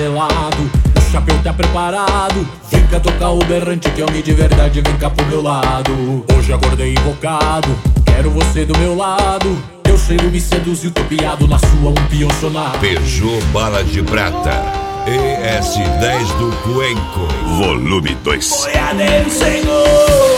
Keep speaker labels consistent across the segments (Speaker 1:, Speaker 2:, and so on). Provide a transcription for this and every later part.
Speaker 1: selado, o chapéu tá preparado. Vem cá tocar o berrante que é homem de verdade, vem cá pro meu lado. Hoje acordei invocado, quero você do meu lado. Teu cheiro me seduziu, tô piado na sua, um peão sonado.
Speaker 2: Peugeot Bala de Prata ES10 do Cuenco, volume 2.
Speaker 1: Boiadeiro Senhor,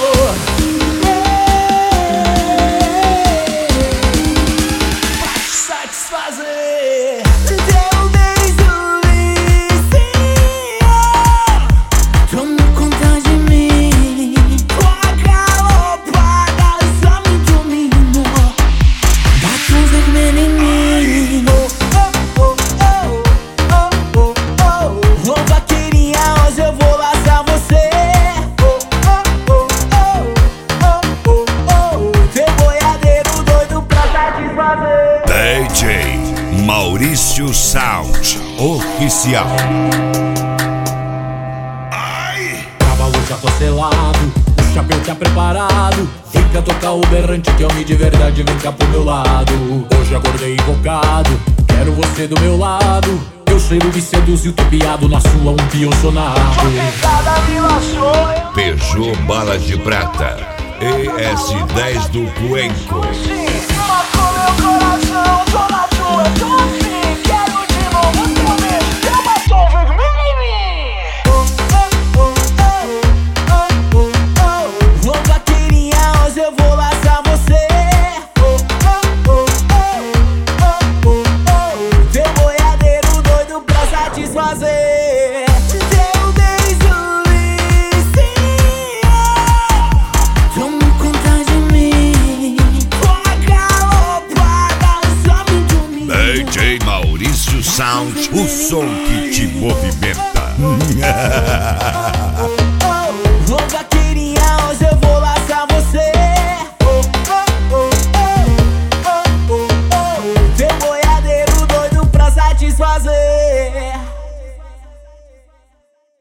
Speaker 2: DJ Maurício Sound Oficial.
Speaker 1: cavalo já tô selado, o chapéu tá preparado. Vem cá tocar o berrante que é homem de verdade, vem cá pro meu lado. Hoje acordei invocado, quero você do meu lado. Teu cheiro me seduziu, tô piado na sua, um peão sonado.
Speaker 2: Peugeot Bala de Prata ES10 do Cuenco.
Speaker 3: Matou meu coração, tô na tua, tô afim. Quero de novo outra vez, teu batom vermelho em mim.
Speaker 4: Ô vaqueirinha, hoje eu vou laçar você. Teu boiadeiro doido pra satisfazer. Teu beijo vicia, toma conta de mim.
Speaker 2: DJ Maurício Sound, o som que te movimenta.